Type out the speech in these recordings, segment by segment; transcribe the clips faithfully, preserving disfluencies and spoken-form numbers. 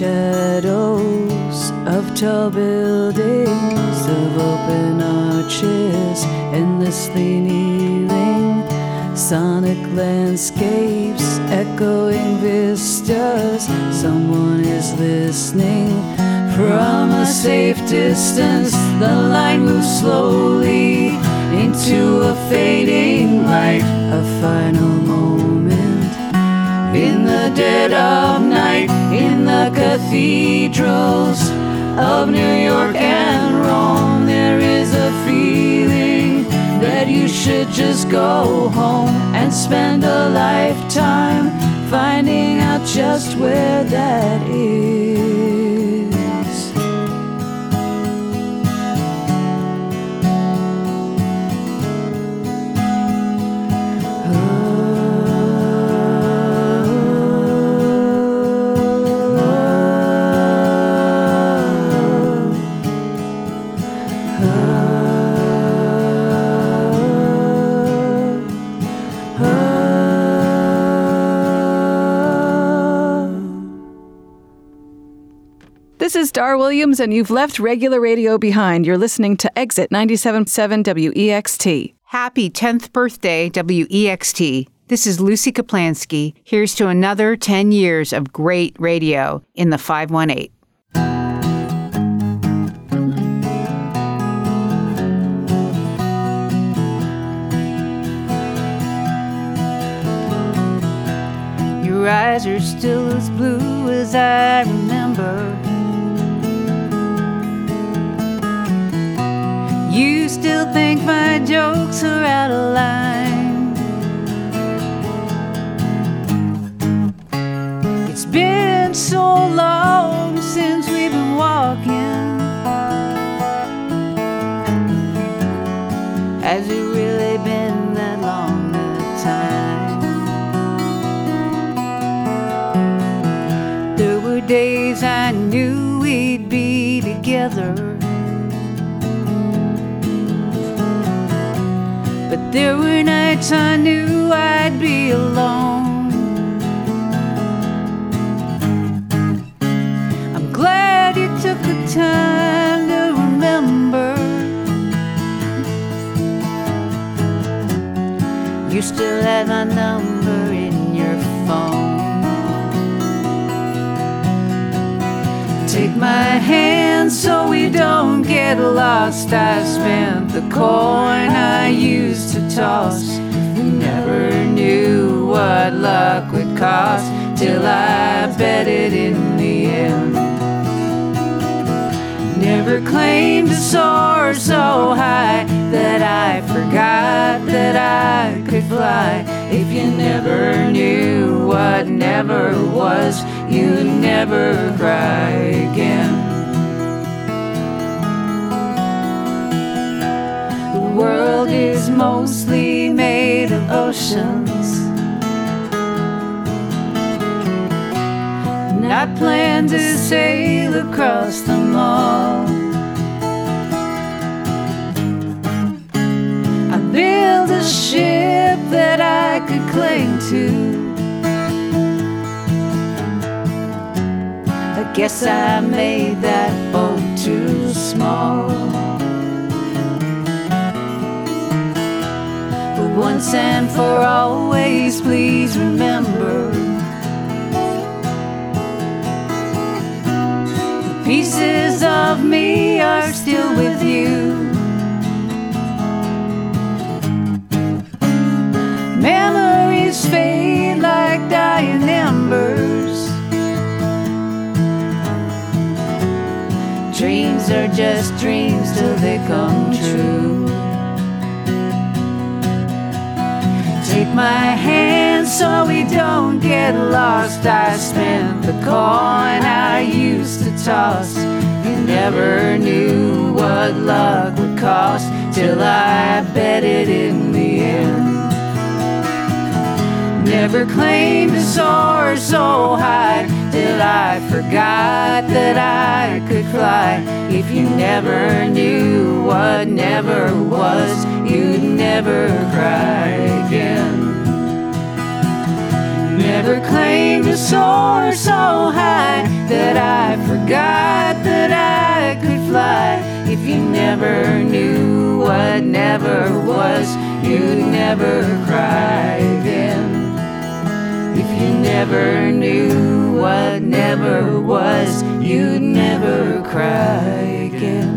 shadows of tall buildings, of open arches, endlessly kneeling, sonic landscapes, echoing vistas. Someone is listening from a safe distance. The line moves slowly into a fading light, a final moment in the dead of night, in the cathedrals of New York and Rome. There is a feeling that you should just go home and spend a lifetime finding out just where that is. This is Dar Williams, and you've left regular radio behind. You're listening to Exit ninety-seven point seven W E X T. Happy tenth birthday, W E X T. This is Lucy Kaplansky. Here's to another ten years of great radio in the five one eight. Your eyes are still as blue as I remember. You still think my jokes are out of line. It's been so long since we've been walking. Has it really been that long a time? There were days I knew we'd be together, but there were nights I knew I'd be alone. I'm glad you took the time to remember. You still have my number in your phone. Take my hand so we don't get lost. I spent the coin I used to toss. Never knew what luck would cost till I bet it in the end. Never claimed to soar so high that I forgot that I could fly. If you never knew what never was, you'd never cry again. The world is mostly made of oceans, and I plan to sail across them all. I built a ship that I could cling to. I guess I made that boat too small. But once and for always, please remember, the pieces of me are still with you. Memories fade like dying embers. Dreams are just dreams till they come true. Take my hand so we don't get lost. I spent the coin I used to toss. You never knew what luck would cost till I bet it in the end. Never claimed to soar so high till I forgot that I could fly. If you never knew what never was, you'd never cry again. Never claimed seemed to soar so high that I forgot that I could fly. If you never knew what never was, you'd never cry again. If you never knew what never was, you'd never cry again.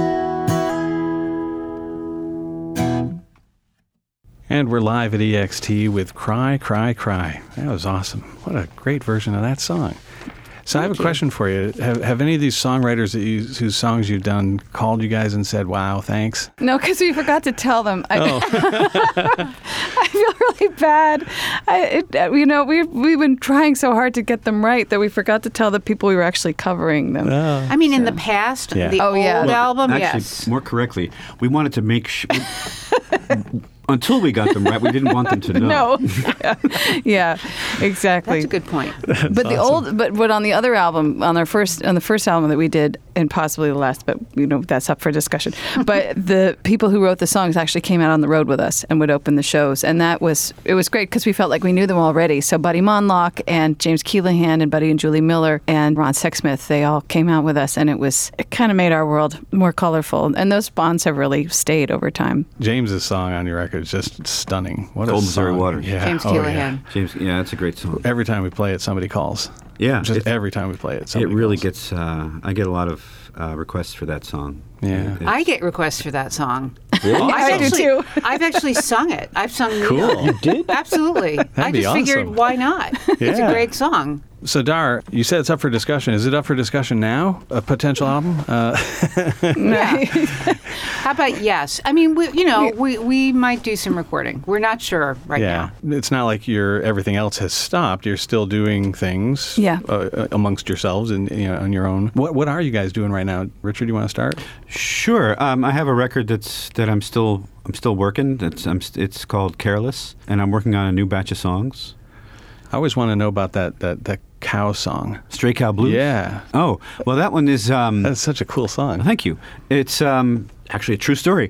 And we're live at E X T with Cry, Cry, Cry. That was awesome. What a great version of that song. So Thank I have a you. question for you. Have, have any of these songwriters that you, whose songs you've done called you guys and said, wow, thanks? No, because we forgot to tell them. I, Oh. I feel really bad. I, it, you know, we've, we've been trying so hard to get them right that we forgot to tell the people we were actually covering them. Oh. I mean, in the past, Yeah. the Oh, old yeah. Well, album, Actually, yes. more correctly, we wanted to make sure. Until we got them right, we didn't want them to know. No. yeah. yeah, exactly. That's a good point. but the old, but but on the other album, on our first, on the first album that we did, and possibly the last, but you know that's up for discussion. But the people who wrote the songs actually came out on the road with us and would open the shows, and that was it was great because we felt like we knew them already. So Buddy Monlock and James Keelahan and Buddy and Julie Miller and Ron Sexsmith, they all came out with us, and it was it kind of made our world more colorful, and those bonds have really stayed over time. James's song on your record is just stunning. What Old a Missouri song. Water. Yeah. James Oh, Keelahan. yeah. James, yeah, that's a great song. Every time we play it, somebody calls. Yeah, Just it, every time we play it, it somebody really calls. gets. Uh, I get a lot of uh, requests for that song. Yeah. It- I get requests for that song. Really? I do actually, too. I've actually sung it. I've sung Neil. Cool. You did? Absolutely. I be just figured, awesome. why not? It's Yeah. a great song. So, Dar, you said it's up for discussion. Is it up for discussion now? A potential album? Uh, How about yes? I mean, we, you know, we, we might do some recording. We're not sure right yeah. now. It's not like your everything else has stopped. You're still doing things Yeah. uh, amongst yourselves and you know, on your own. What What are you guys doing right now? Richard, you want to start? Sure. Um, I have a record that's that I'm still I'm still working. It's I'm, st- it's called Careless, and I'm working on a new batch of songs. I always want to know about that that, that cow song. Stray Cow Blues. Yeah. Oh, well, that one is. Um, That's such a cool song. Thank you. It's um, actually a true story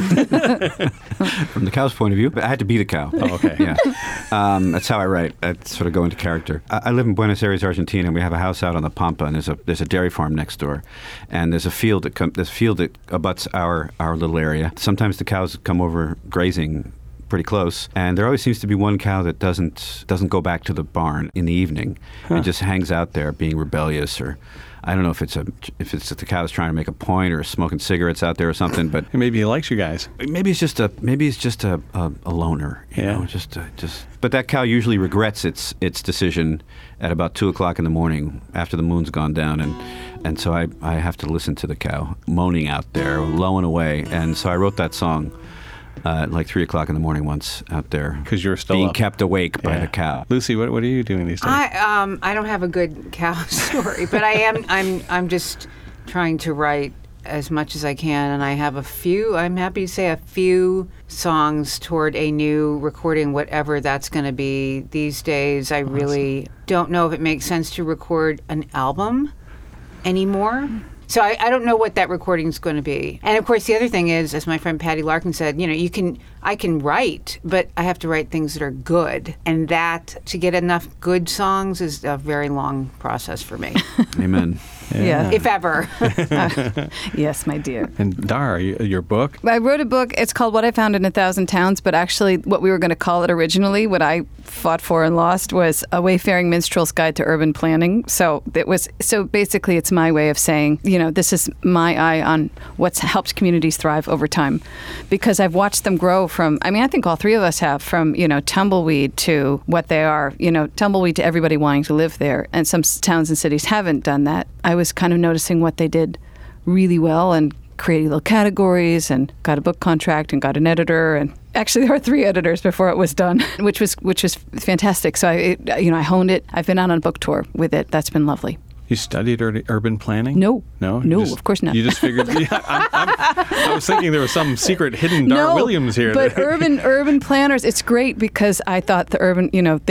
from the cow's point of view. But I had to be the cow. Oh, okay. Yeah, um, that's how I write. I sort of go into character. I, I live in Buenos Aires, Argentina, and we have a house out on the Pampa, and there's a there's a dairy farm next door, and there's a field that com- there's a field that abuts our our little area. Sometimes the cows come over grazing pretty close, and there always seems to be one cow that doesn't doesn't go back to the barn in the evening and just hangs out there being rebellious, or I don't know if it's a if it's that the cow's trying to make a point or smoking cigarettes out there or something, but Maybe he likes you guys. maybe it's just a maybe it's just a, a, a loner, you Yeah. know, just a, just. But that cow usually regrets its its decision at about two o'clock in the morning after the moon's gone down, and and so I I have to listen to the cow moaning out there, lowing away, and so I wrote that song. Uh, at like three o'clock in the morning once out there. 'Cause you're still being up. kept awake by Yeah. the cow. Lucy, what what are you doing these days? I um I don't have a good cow story, but I am I'm I'm just trying to write as much as I can, and I have a few. I'm happy to say a few songs toward a new recording, whatever that's going to be. These days, I really don't know if it makes sense to record an album anymore. So I, I don't know what that recording is going to be. And of course, the other thing is, as my friend Patty Larkin said, you know, you can I can write, but I have to write things that are good, and that to get enough good songs is a very long process for me, Amen. Yeah. if ever. Yes, my dear. And Dar, you- your book? I wrote a book. It's called What I Found in a Thousand Towns, but actually, what we were going to call it originally, what I fought for and lost, was A Wayfaring Minstrel's Guide to Urban Planning. So it was. So basically, it's my way of saying, you know, this is my eye on what's helped communities thrive over time, because I've watched them grow from. I mean, I think all three of us have, from you know tumbleweed to what they are. You know, tumbleweed to everybody wanting to live there, and some s- towns and cities haven't done that. I was kind of noticing what they did really well and creating little categories, and got a book contract and got an editor, and actually there were three editors before it was done, which was which was fantastic. So I it, you know I honed it. I've been out on a book tour with it. That's been lovely. You studied ur- urban planning? No. No? You No, just- of course not. You just figured, yeah, I'm, I'm, I was thinking there was some secret hidden Dar Williams here. But urban urban planners, it's great because I thought the urban, you know, they would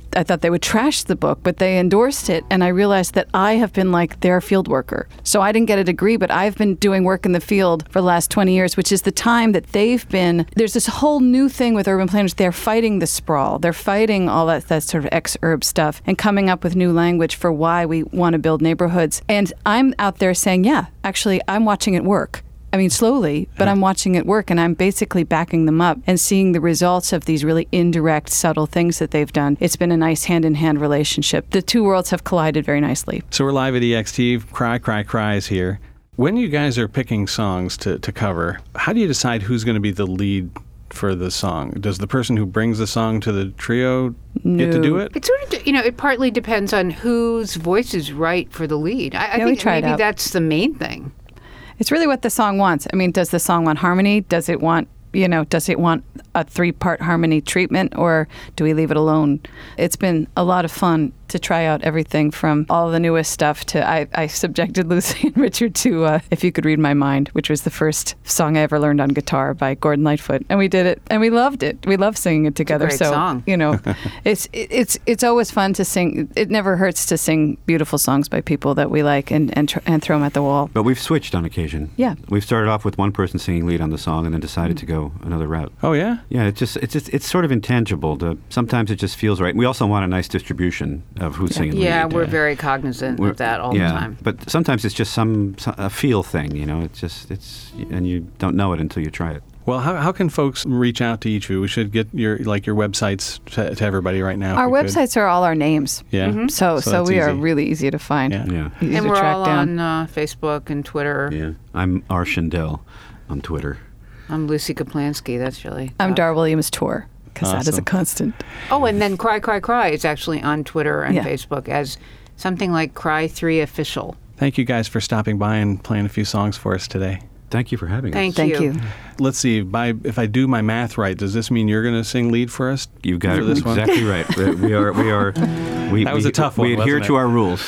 I thought they would trash the book, but they endorsed it, and I realized that I have been like their field worker. So I didn't get a degree, but I've been doing work in the field for the last twenty years, which is the time that they've been. There's this whole new thing with urban planners. They're fighting the sprawl. They're fighting all that, that sort of ex-urb stuff and coming up with new language for why we want to build neighborhoods. And I'm out there saying, yeah, actually, I'm watching it work. I mean, slowly, but I'm watching it work, and I'm basically backing them up and seeing the results of these really indirect, subtle things that they've done. It's been a nice hand-in-hand relationship. The two worlds have collided very nicely. So we're live at E X T. Cry, Cry, Cry is here. When you guys are picking songs to, to cover, how do you decide who's going to be the lead for the song? Does the person who brings the song to the trio No. get to do it? It sort of, you know, it partly depends on whose voice is right for the lead. I, I Yeah, we think try it maybe out. that's the main thing. It's really what the song wants. I mean, does the song want harmony? Does it want, you know, does it want a three-part harmony treatment, or do we leave it alone? It's been a lot of fun to try out everything from all the newest stuff to, I, I subjected Lucy and Richard to uh, If You Could Read My Mind, which was the first song I ever learned on guitar by Gordon Lightfoot. And we did it, and we loved it. We love singing it together. great so, song. you know, it's it's it's always fun to sing. It never hurts to sing beautiful songs by people that we like and, and, tr- and throw them at the wall. But we've switched on occasion. Yeah. We've started off with one person singing lead on the song and then decided to go another route. Oh, yeah? Yeah, it's just it's just, it's sort of intangible. To, sometimes it just feels right. We also want a nice distribution of who's singing lead. Yeah, we're very cognizant We're- of that all yeah, the time. but sometimes it's just some, some a feel thing, you know. It's just it's and you don't know it until you try it. Well, how, how can folks reach out to each of you? We should get your like your websites to, to everybody right now. if Our we could. websites are all our names. Yeah. Mm-hmm. So, So so, that's we are easy. really easy to find. Yeah. Yeah, Easy And to we're track all down. on uh, Facebook and Twitter. yeah. I'm R. Schindel on Twitter. I'm Lucy Kaplansky. That's really I'm tough. Dar Williams Tour, because that is a Awesome. constant. Oh, and then Cry, Cry, Cry is actually on Twitter and Yeah. Facebook as something like Cry three Official. Thank you guys for stopping by and playing a few songs for us today. Thank you for having Thank us. Thank you. Let's see. By if I do my math right, does this mean you're going to sing lead for us? You got for it this one? exactly right. We- We are we are we That was we, a tough we one, adhere wasn't to it? our rules.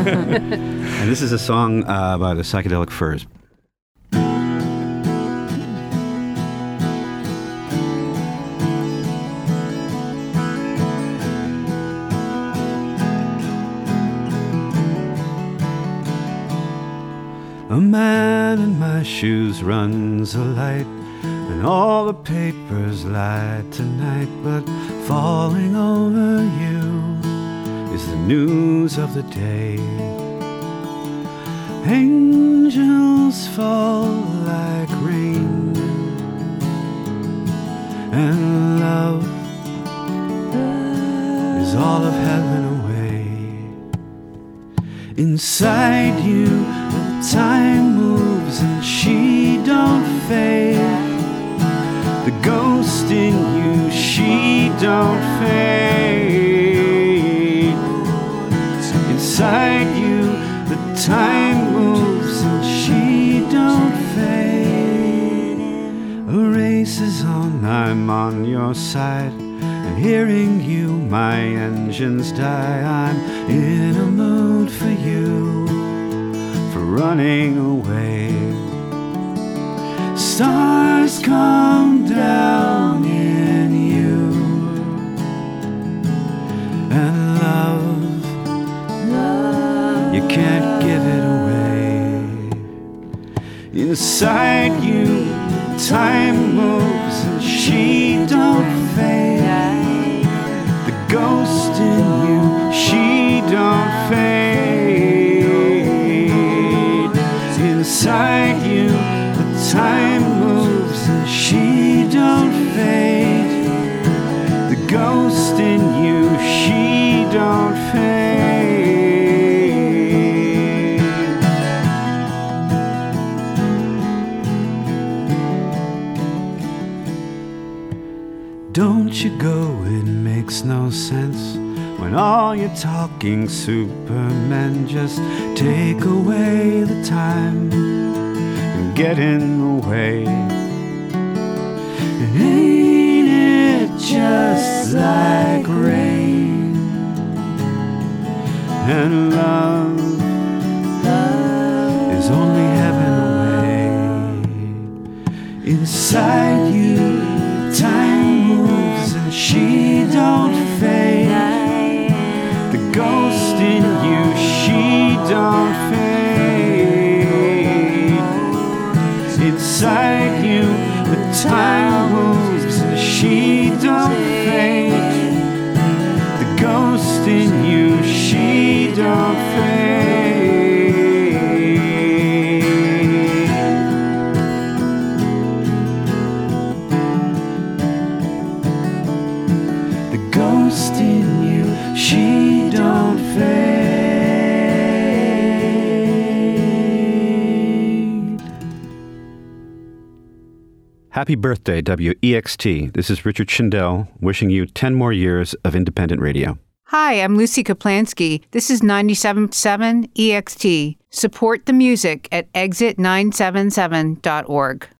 And this is a song uh, by the Psychedelic Furs. A man in my shoes runs a light, and all the papers lie tonight. But falling over you is the news of the day. Angels fall like rain, and love is all of heaven away. Inside you, the time moves and she don't fade. The ghost in you, she don't fade. Inside you, the time moves and she don't fade. A race is on, I'm on your side, and hearing you, my engines die. I'm in a mood for you, for running away. Stars come down in you, and love, you can't give it away. Inside you, time moves and she don't fade. The ghost in you, she don't fade. Inside you, the time moves and she don't fade. The ghost in you, she don't fade. Don't you go, it makes no sense when all your talking supermen just take away the time and get in the way. And ain't it just like rain and love is only heaven away. Inside you, time moves and she don't fade. don't fade. Inside you, the time moves, she don't fade. The ghost in you, she don't fade. The ghost in you, she don't fade. Happy birthday, W E X T. This is Richard Schindel wishing you ten more years of independent radio. Hi, I'm Lucy Kaplansky. This is ninety-seven point seven E X T. Support the music at exit nine seven seven dot org.